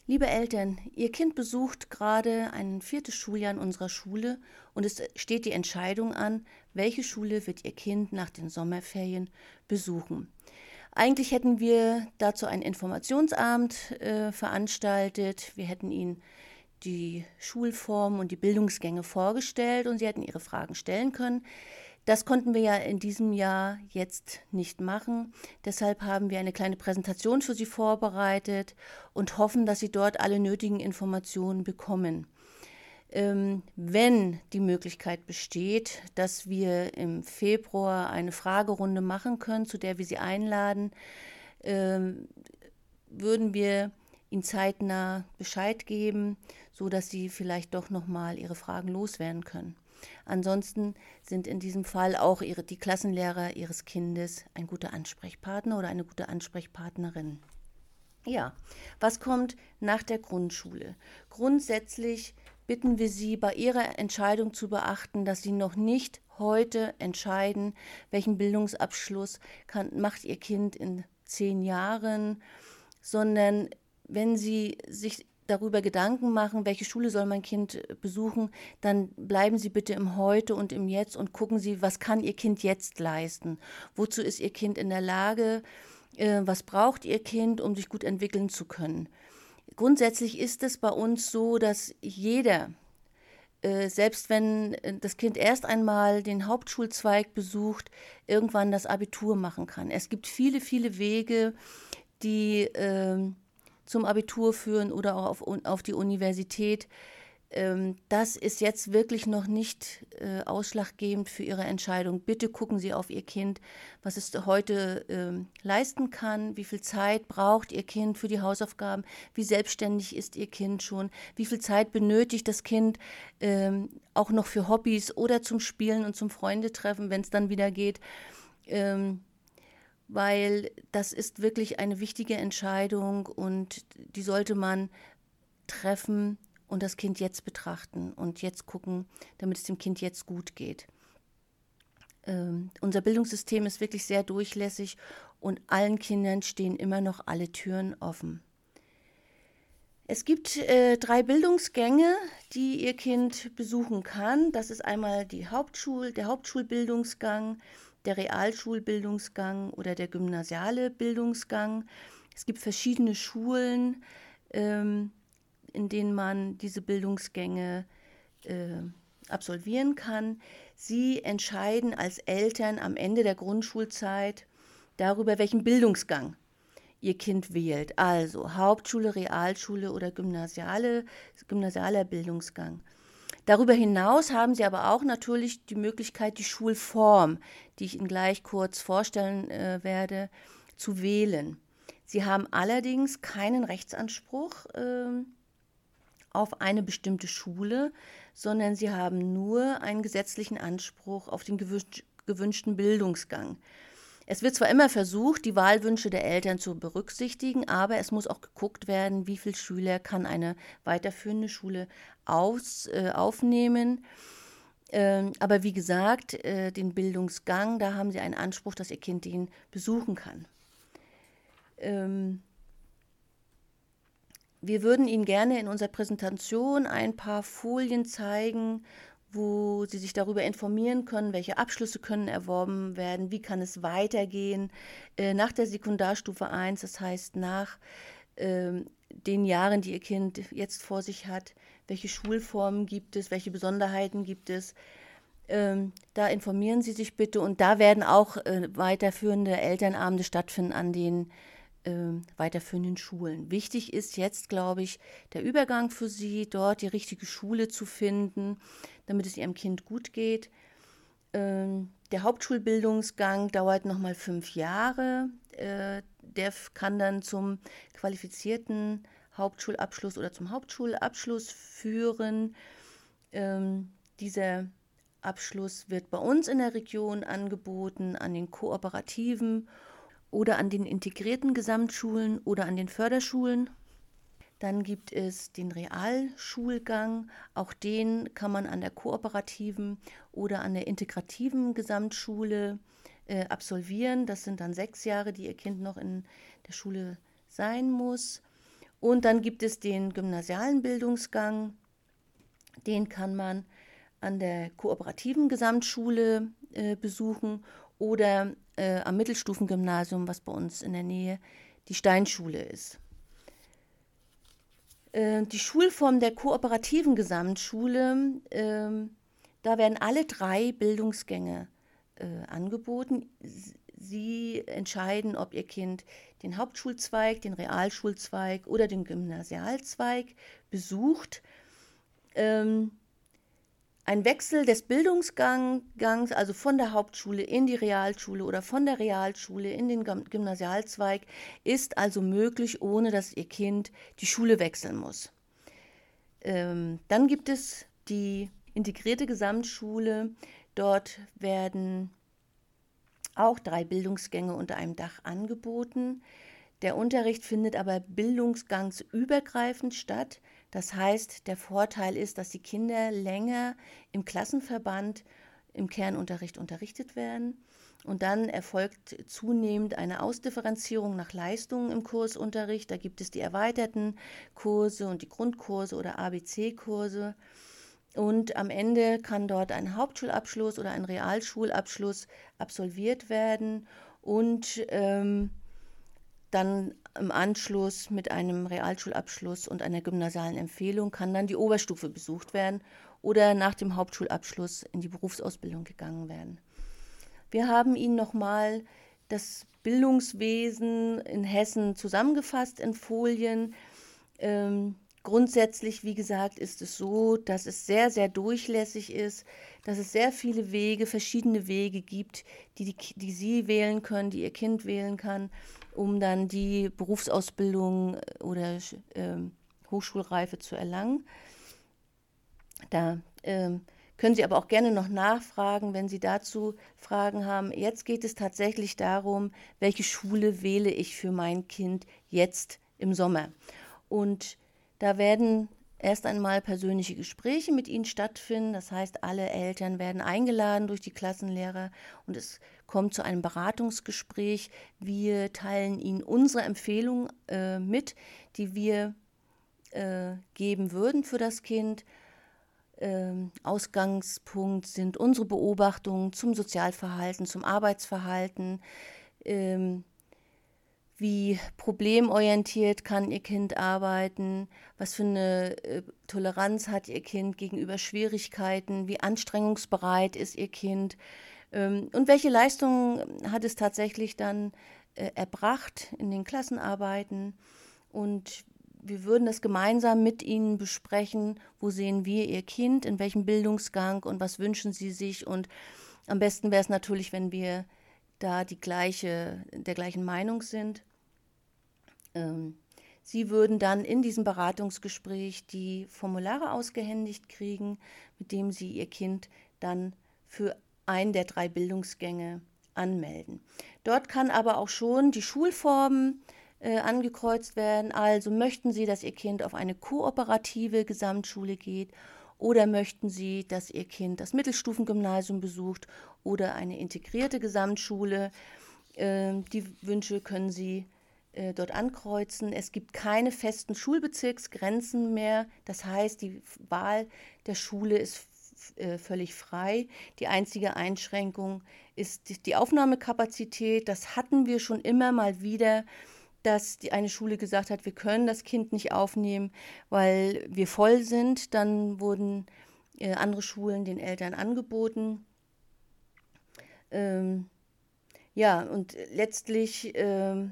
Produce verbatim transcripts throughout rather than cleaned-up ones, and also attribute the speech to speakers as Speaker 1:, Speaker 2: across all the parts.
Speaker 1: Liebe Eltern, Ihr Kind besucht gerade ein viertes Schuljahr in unserer Schule und es steht die Entscheidung an, welche Schule wird Ihr Kind nach den Sommerferien besuchen. Eigentlich hätten wir dazu einen Informationsabend äh, veranstaltet. Wir hätten Ihnen die Schulformen und die Bildungsgänge vorgestellt und Sie hätten Ihre Fragen stellen können. Das konnten wir ja in diesem Jahr jetzt nicht machen. Deshalb haben wir eine kleine Präsentation für Sie vorbereitet und hoffen, dass Sie dort alle nötigen Informationen bekommen. Ähm, wenn die Möglichkeit besteht, dass wir im Februar eine Fragerunde machen können, zu der wir Sie einladen, ähm, würden wir Ihnen zeitnah Bescheid geben, sodass Sie vielleicht doch nochmal Ihre Fragen loswerden können. Ansonsten sind in diesem Fall auch ihre, die Klassenlehrer Ihres Kindes ein guter Ansprechpartner oder eine gute Ansprechpartnerin. Ja, was kommt nach der Grundschule? Grundsätzlich bitten wir Sie, bei Ihrer Entscheidung zu beachten, dass Sie noch nicht heute entscheiden, welchen Bildungsabschluss kann, macht Ihr Kind in zehn Jahren, sondern wenn Sie sich darüber Gedanken machen, welche Schule soll mein Kind besuchen, dann bleiben Sie bitte im Heute und im Jetzt und gucken Sie, was kann Ihr Kind jetzt leisten? Wozu ist Ihr Kind in der Lage? Äh, was braucht Ihr Kind, um sich gut entwickeln zu können? Grundsätzlich ist es bei uns so, dass jeder, äh, selbst wenn das Kind erst einmal den Hauptschulzweig besucht, irgendwann das Abitur machen kann. Es gibt viele, viele Wege, die äh, zum Abitur führen oder auch auf, auf die Universität. Ähm, das ist jetzt wirklich noch nicht äh, ausschlaggebend für Ihre Entscheidung. Bitte gucken Sie auf Ihr Kind, was es heute ähm, leisten kann, wie viel Zeit braucht Ihr Kind für die Hausaufgaben, wie selbstständig ist Ihr Kind schon, wie viel Zeit benötigt das Kind ähm, auch noch für Hobbys oder zum Spielen und zum Freundetreffen, wenn es dann wieder geht. Ähm, weil das ist wirklich eine wichtige Entscheidung und die sollte man treffen und das Kind jetzt betrachten und jetzt gucken, damit es dem Kind jetzt gut geht. Ähm, unser Bildungssystem ist wirklich sehr durchlässig und allen Kindern stehen immer noch alle Türen offen. Es gibt äh, drei Bildungsgänge, die Ihr Kind besuchen kann. Das ist einmal die Hauptschul, der Hauptschulbildungsgang, der Realschulbildungsgang oder der gymnasiale Bildungsgang. Es gibt verschiedene Schulen, ähm, in denen man diese Bildungsgänge äh, absolvieren kann. Sie entscheiden als Eltern am Ende der Grundschulzeit darüber, welchen Bildungsgang Ihr Kind wählt. Also Hauptschule, Realschule oder gymnasiale, gymnasialer Bildungsgang. Darüber hinaus haben Sie aber auch natürlich die Möglichkeit, die Schulform, die ich Ihnen gleich kurz vorstellen äh, werde, zu wählen. Sie haben allerdings keinen Rechtsanspruch äh, auf eine bestimmte Schule, sondern Sie haben nur einen gesetzlichen Anspruch auf den gewünsch- gewünschten Bildungsgang. Es wird zwar immer versucht, die Wahlwünsche der Eltern zu berücksichtigen, aber es muss auch geguckt werden, wie viele Schüler kann eine weiterführende Schule aus, äh, aufnehmen. Ähm, aber wie gesagt, äh, den Bildungsgang, da haben Sie einen Anspruch, dass Ihr Kind ihn besuchen kann. Ähm, wir würden Ihnen gerne in unserer Präsentation ein paar Folien zeigen, wo Sie sich darüber informieren können, welche Abschlüsse können erworben werden, wie kann es weitergehen äh, nach der Sekundarstufe eins, das heißt nach äh, den Jahren, die Ihr Kind jetzt vor sich hat, welche Schulformen gibt es, welche Besonderheiten gibt es. Ähm, da informieren Sie sich bitte und da werden auch äh, weiterführende Elternabende stattfinden an den äh, weiterführenden Schulen. Wichtig ist jetzt, glaube ich, der Übergang für Sie, dort die richtige Schule zu finden, damit es Ihrem Kind gut geht. Ähm, der Hauptschulbildungsgang dauert nochmal fünf Jahre. Äh, der kann dann zum qualifizierten Hauptschulabschluss oder zum Hauptschulabschluss führen. Ähm, dieser Abschluss wird bei uns in der Region angeboten, an den kooperativen oder an den integrierten Gesamtschulen oder an den Förderschulen. Dann gibt es den Realschulgang, auch den kann man an der kooperativen oder an der integrativen Gesamtschule äh, absolvieren. Das sind dann sechs Jahre, die Ihr Kind noch in der Schule sein muss. Und dann gibt es den gymnasialen Bildungsgang, den kann man an der kooperativen Gesamtschule äh, besuchen oder äh, am Mittelstufengymnasium, was bei uns in der Nähe die Steinschule ist. Äh, die Schulform der kooperativen Gesamtschule, äh, da werden alle drei Bildungsgänge äh, angeboten. Sie entscheiden, ob Ihr Kind den Hauptschulzweig, den Realschulzweig oder den Gymnasialzweig besucht. Ähm, Ein Wechsel des Bildungsgangs, also von der Hauptschule in die Realschule oder von der Realschule in den Gymnasialzweig, ist also möglich, ohne dass Ihr Kind die Schule wechseln muss. Ähm, dann gibt es die integrierte Gesamtschule. Dort werden auch drei Bildungsgänge unter einem Dach angeboten. Der Unterricht findet aber bildungsgangsübergreifend statt. Das heißt, der Vorteil ist, dass die Kinder länger im Klassenverband im Kernunterricht unterrichtet werden. Und dann erfolgt zunehmend eine Ausdifferenzierung nach Leistungen im Kursunterricht. Da gibt es die erweiterten Kurse und die Grundkurse oder A B C-Kurse. Und am Ende kann dort ein Hauptschulabschluss oder ein Realschulabschluss absolviert werden und ähm, dann im Anschluss mit einem Realschulabschluss und einer gymnasialen Empfehlung kann dann die Oberstufe besucht werden oder nach dem Hauptschulabschluss in die Berufsausbildung gegangen werden. Wir haben Ihnen nochmal das Bildungswesen in Hessen zusammengefasst in Folien. Ähm, grundsätzlich, wie gesagt, ist es so, dass es sehr, sehr durchlässig ist, dass es sehr viele Wege, verschiedene Wege gibt, die, die, die Sie wählen können, die Ihr Kind wählen kann, um dann die Berufsausbildung oder äh, Hochschulreife zu erlangen. Da äh, können Sie aber auch gerne noch nachfragen, wenn Sie dazu Fragen haben. Jetzt geht es tatsächlich darum, welche Schule wähle ich für mein Kind jetzt im Sommer. Und da werden erst einmal persönliche Gespräche mit Ihnen stattfinden. Das heißt, alle Eltern werden eingeladen durch die Klassenlehrer und es kommt zu einem Beratungsgespräch. Wir teilen Ihnen unsere Empfehlung äh, mit, die wir äh, geben würden für das Kind. Ähm, Ausgangspunkt sind unsere Beobachtungen zum Sozialverhalten, zum Arbeitsverhalten. Ähm, Wie problemorientiert kann Ihr Kind arbeiten? Was für eine äh, Toleranz hat Ihr Kind gegenüber Schwierigkeiten? Wie anstrengungsbereit ist Ihr Kind? Ähm, und welche Leistungen hat es tatsächlich dann äh, erbracht in den Klassenarbeiten? Und wir würden das gemeinsam mit Ihnen besprechen. Wo sehen wir Ihr Kind? In welchem Bildungsgang? Und was wünschen Sie sich? Und am besten wäre es natürlich, wenn wir da die gleiche, der gleichen Meinung sind. Ähm, Sie würden dann in diesem Beratungsgespräch die Formulare ausgehändigt kriegen, mit dem Sie Ihr Kind dann für einen der drei Bildungsgänge anmelden. Dort kann aber auch schon die Schulform äh, angekreuzt werden. Also möchten Sie, dass Ihr Kind auf eine kooperative Gesamtschule geht oder möchten Sie, dass Ihr Kind das Mittelstufengymnasium besucht oder eine integrierte Gesamtschule. Äh, die Wünsche können Sie äh, dort ankreuzen. Es gibt keine festen Schulbezirksgrenzen mehr. Das heißt, die Wahl der Schule ist f- äh, völlig frei. Die einzige Einschränkung ist die, die Aufnahmekapazität. Das hatten wir schon immer mal wieder, dass die eine Schule gesagt hat, wir können das Kind nicht aufnehmen, weil wir voll sind. Dann wurden äh, andere Schulen den Eltern angeboten. Ähm, ja, und letztlich ähm,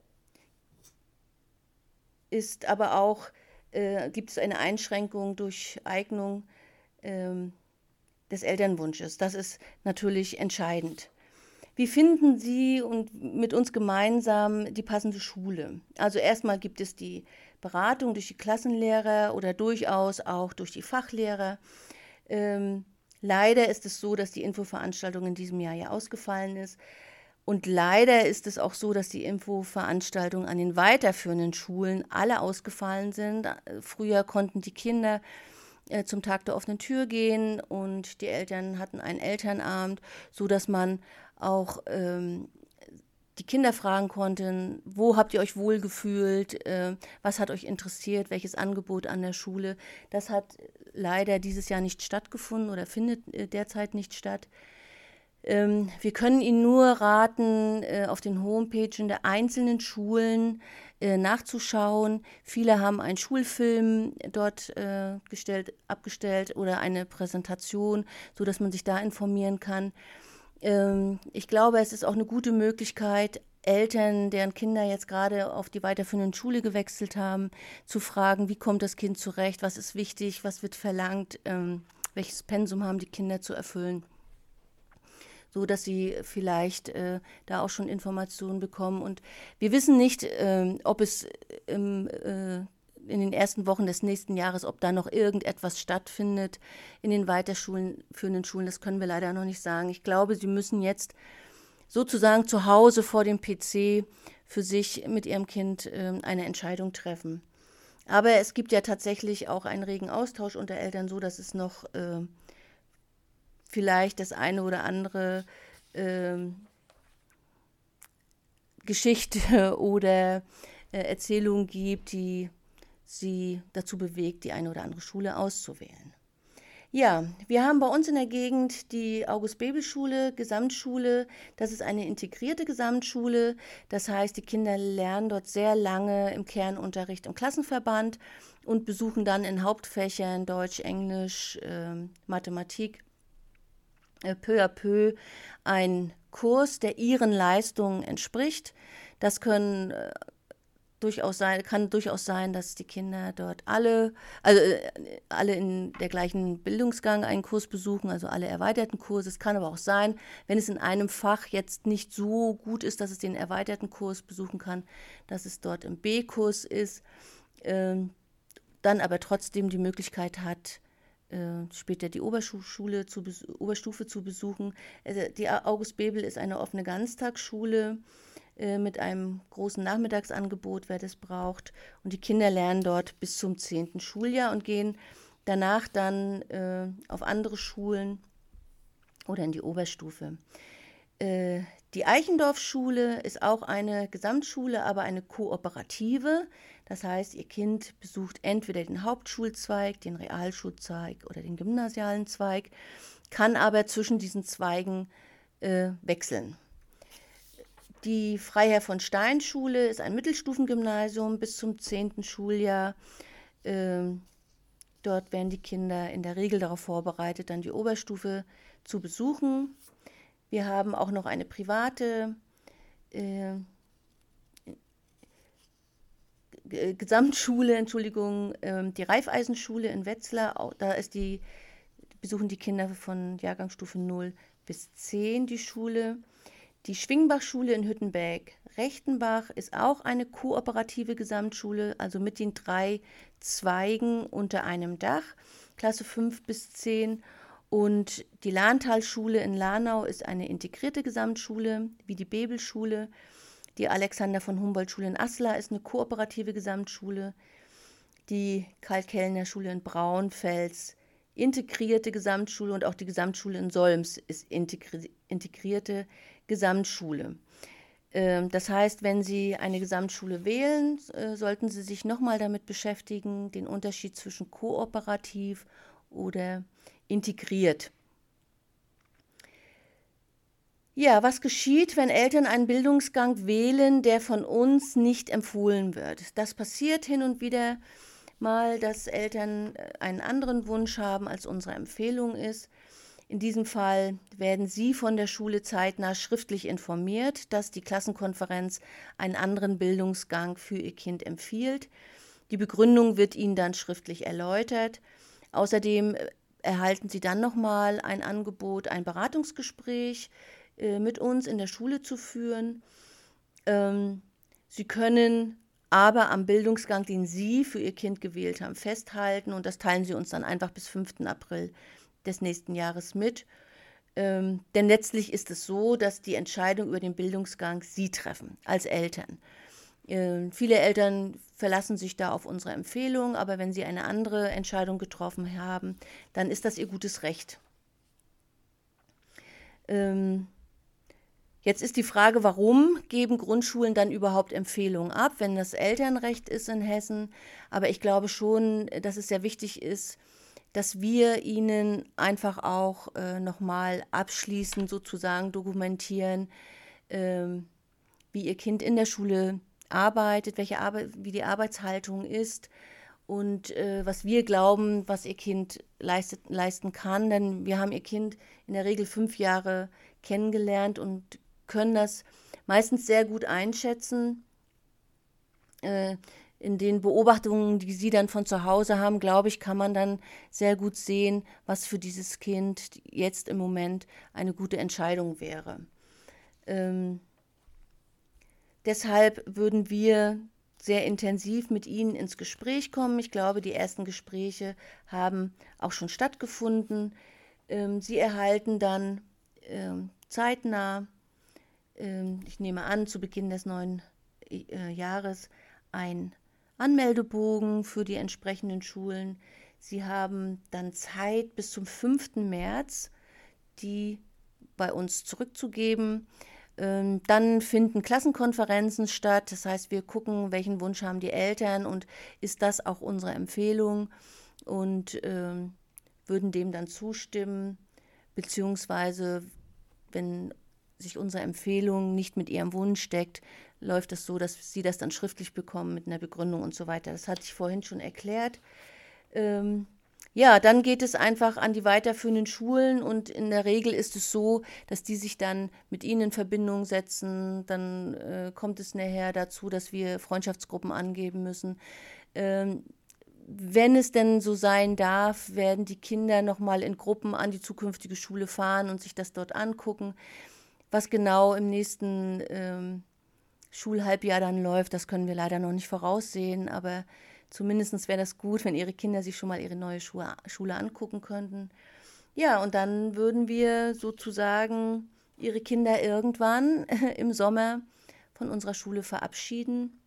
Speaker 1: ist aber auch, äh, gibt es eine Einschränkung durch Eignung ähm, des Elternwunsches. Das ist natürlich entscheidend. Wie finden Sie und mit uns gemeinsam die passende Schule? Also erstmal gibt es die Beratung durch die Klassenlehrer oder durchaus auch durch die Fachlehrer. Ähm, leider ist es so, dass die Infoveranstaltung in diesem Jahr ja ausgefallen ist. Und leider ist es auch so, dass die Infoveranstaltungen an den weiterführenden Schulen alle ausgefallen sind. Früher konnten die Kinder äh, zum Tag der offenen Tür gehen und die Eltern hatten einen Elternabend, sodass man auch ähm, die Kinder fragen konnten, wo habt ihr euch wohlgefühlt, äh, was hat euch interessiert, welches Angebot an der Schule. Das hat leider dieses Jahr nicht stattgefunden oder findet äh, derzeit nicht statt. Ähm, wir können Ihnen nur raten, äh, auf den Homepagen der einzelnen Schulen äh, nachzuschauen. Viele haben einen Schulfilm dort äh, gestellt, abgestellt oder eine Präsentation, sodass man sich da informieren kann. Ähm, ich glaube, es ist auch eine gute Möglichkeit, Eltern, deren Kinder jetzt gerade auf die weiterführenden Schule gewechselt haben, zu fragen, wie kommt das Kind zurecht, was ist wichtig, was wird verlangt, ähm, welches Pensum haben die Kinder zu erfüllen, so dass sie vielleicht äh, da auch schon Informationen bekommen. Und wir wissen nicht, äh, ob es im, äh, in den ersten Wochen des nächsten Jahres, ob da noch irgendetwas stattfindet in den weiterführenden Schulen. Das können wir leider noch nicht sagen. Ich glaube, sie müssen jetzt sozusagen zu Hause vor dem P C für sich mit ihrem Kind äh, eine Entscheidung treffen. Aber es gibt ja tatsächlich auch einen regen Austausch unter Eltern, so dass es noch äh, vielleicht das eine oder andere äh, Geschichte oder äh, Erzählung gibt, die sie dazu bewegt, die eine oder andere Schule auszuwählen. Ja, wir haben bei uns in der Gegend die August-Bebel-Schule, Gesamtschule. Das ist eine integrierte Gesamtschule. Das heißt, die Kinder lernen dort sehr lange im Kernunterricht im Klassenverband und besuchen dann in Hauptfächern Deutsch, Englisch, äh, Mathematik peu à peu ein Kurs, der ihren Leistungen entspricht. Das können äh, durchaus sein, kann durchaus sein, dass die Kinder dort alle, also äh, alle in der gleichen Bildungsgang einen Kurs besuchen, also alle erweiterten Kurse. Es kann aber auch sein, wenn es in einem Fach jetzt nicht so gut ist, dass es den erweiterten Kurs besuchen kann, dass es dort im B-Kurs ist, äh, dann aber trotzdem die Möglichkeit hat, später die Oberschule zu, Oberstufe zu besuchen. Also die August Bebel ist eine offene Ganztagsschule äh, mit einem großen Nachmittagsangebot, wer das braucht. Und die Kinder lernen dort bis zum zehnten Schuljahr und gehen danach dann äh, auf andere Schulen oder in die Oberstufe. Äh, die Eichendorff-Schule ist auch eine Gesamtschule, aber eine kooperative. Das heißt, ihr Kind besucht entweder den Hauptschulzweig, den Realschulzweig oder den gymnasialen Zweig, kann aber zwischen diesen Zweigen äh, wechseln. Die Freiherr von Stein Schule ist ein Mittelstufengymnasium bis zum zehnten Schuljahr. Äh, dort werden die Kinder in der Regel darauf vorbereitet, dann die Oberstufe zu besuchen. Wir haben auch noch eine private äh, Gesamtschule, Entschuldigung, äh, die Raiffeisenschule in Wetzlar. Auch, da ist die, besuchen die Kinder von Jahrgangsstufe null bis zehn die Schule. Die Schwingbach-Schule in Hüttenberg-Rechtenbach ist auch eine kooperative Gesamtschule, also mit den drei Zweigen unter einem Dach, Klasse fünf bis zehn. Und die Lahntalschule in Lahnau ist eine integrierte Gesamtschule, wie die Bebelschule. Die Alexander von Humboldt-Schule in Aslar ist eine kooperative Gesamtschule. Die Karl-Kellner-Schule in Braunfels, integrierte Gesamtschule, und auch die Gesamtschule in Solms ist integri- integrierte Gesamtschule. Ähm, das heißt, wenn Sie eine Gesamtschule wählen, äh, sollten Sie sich nochmal damit beschäftigen, den Unterschied zwischen kooperativ oder integriert. Ja, was geschieht, wenn Eltern einen Bildungsgang wählen, der von uns nicht empfohlen wird? Das passiert hin und wieder mal, dass Eltern einen anderen Wunsch haben, als unsere Empfehlung ist. In diesem Fall werden Sie von der Schule zeitnah schriftlich informiert, dass die Klassenkonferenz einen anderen Bildungsgang für Ihr Kind empfiehlt. Die Begründung wird Ihnen dann schriftlich erläutert. Außerdem erhalten Sie dann nochmal ein Angebot, ein Beratungsgespräch äh, mit uns in der Schule zu führen. Ähm, Sie können aber am Bildungsgang, den Sie für Ihr Kind gewählt haben, festhalten, und das teilen Sie uns dann einfach bis fünften April des nächsten Jahres mit. Ähm, denn letztlich ist es so, dass die Entscheidung über den Bildungsgang Sie treffen, als Eltern. Äh, viele Eltern verlassen sich da auf unsere Empfehlung, aber wenn sie eine andere Entscheidung getroffen haben, dann ist das ihr gutes Recht. Ähm, Jetzt ist die Frage, warum geben Grundschulen dann überhaupt Empfehlungen ab, wenn das Elternrecht ist in Hessen? Aber ich glaube schon, dass es sehr wichtig ist, dass wir ihnen einfach auch äh, nochmal abschließend sozusagen dokumentieren, ähm, wie ihr Kind in der Schule arbeitet, welche Arbeit, wie die Arbeitshaltung ist und äh, was wir glauben, was ihr Kind leistet, leisten kann. Denn wir haben ihr Kind in der Regel fünf Jahre kennengelernt und können das meistens sehr gut einschätzen. Äh, in den Beobachtungen, die sie dann von zu Hause haben, glaube ich, kann man dann sehr gut sehen, was für dieses Kind jetzt im Moment eine gute Entscheidung wäre. Ähm, deshalb würden wir sehr intensiv mit Ihnen ins Gespräch kommen. Ich glaube, die ersten Gespräche haben auch schon stattgefunden. Ähm, Sie erhalten dann ähm, zeitnah, ähm, ich nehme an, zu Beginn des neuen äh, Jahres, ein Anmeldebogen für die entsprechenden Schulen. Sie haben dann Zeit bis zum fünften März, die bei uns zurückzugeben. Ähm, dann finden Klassenkonferenzen statt. Das heißt, wir gucken, welchen Wunsch haben die Eltern und ist das auch unsere Empfehlung und ähm, würden dem dann zustimmen, beziehungsweise wenn sich unsere Empfehlung nicht mit ihrem Wunsch deckt, läuft es so, dass sie das dann schriftlich bekommen mit einer Begründung und so weiter. Das hatte ich vorhin schon erklärt. Ähm, ja, dann geht es einfach an die weiterführenden Schulen und in der Regel ist es so, dass die sich dann mit ihnen in Verbindung setzen. Dann äh, kommt es nachher dazu, dass wir Freundschaftsgruppen angeben müssen. Ähm, wenn es denn so sein darf, werden die Kinder nochmal in Gruppen an die zukünftige Schule fahren und sich das dort angucken. Was genau im nächsten ähm, Schulhalbjahr dann läuft, das können wir leider noch nicht voraussehen, aber zumindest wäre das gut, wenn Ihre Kinder sich schon mal ihre neue Schule, Schule angucken könnten. Ja, und dann würden wir sozusagen Ihre Kinder irgendwann im Sommer von unserer Schule verabschieden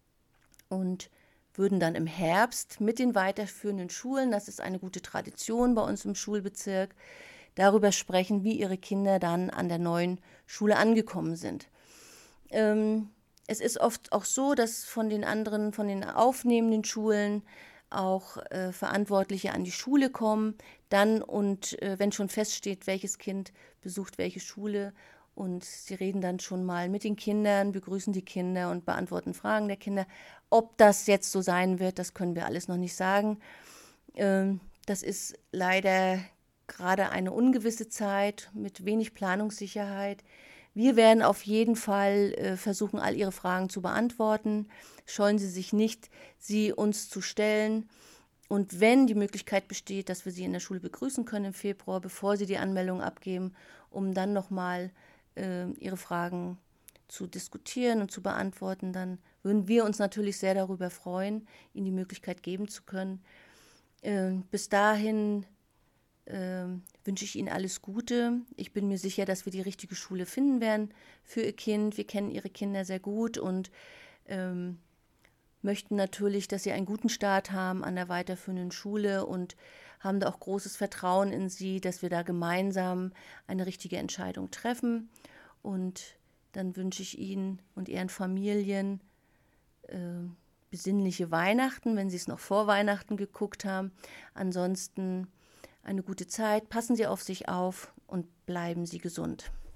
Speaker 1: und würden dann im Herbst mit den weiterführenden Schulen, das ist eine gute Tradition bei uns im Schulbezirk, darüber sprechen, wie ihre Kinder dann an der neuen Schule angekommen sind. Ähm, es ist oft auch so, dass von den anderen, von den aufnehmenden Schulen auch äh, Verantwortliche an die Schule kommen, dann und äh, wenn schon feststeht, welches Kind besucht welche Schule und sie reden dann schon mal mit den Kindern, begrüßen die Kinder und beantworten Fragen der Kinder. Ob das jetzt so sein wird, das können wir alles noch nicht sagen. Ähm, das ist leider gerade eine ungewisse Zeit mit wenig Planungssicherheit. Wir werden auf jeden Fall äh, versuchen, all Ihre Fragen zu beantworten. Scheuen Sie sich nicht, sie uns zu stellen. Und wenn die Möglichkeit besteht, dass wir Sie in der Schule begrüßen können im Februar, bevor Sie die Anmeldung abgeben, um dann nochmal äh, Ihre Fragen zu diskutieren und zu beantworten, dann würden wir uns natürlich sehr darüber freuen, Ihnen die Möglichkeit geben zu können. Äh, bis dahin Ähm, wünsche ich Ihnen alles Gute. Ich bin mir sicher, dass wir die richtige Schule finden werden für Ihr Kind. Wir kennen Ihre Kinder sehr gut und ähm, möchten natürlich, dass Sie einen guten Start haben an der weiterführenden Schule und haben da auch großes Vertrauen in Sie, dass wir da gemeinsam eine richtige Entscheidung treffen. Und dann wünsche ich Ihnen und Ihren Familien äh, besinnliche Weihnachten, wenn Sie es noch vor Weihnachten geguckt haben. Ansonsten eine gute Zeit, passen Sie auf sich auf und bleiben Sie gesund.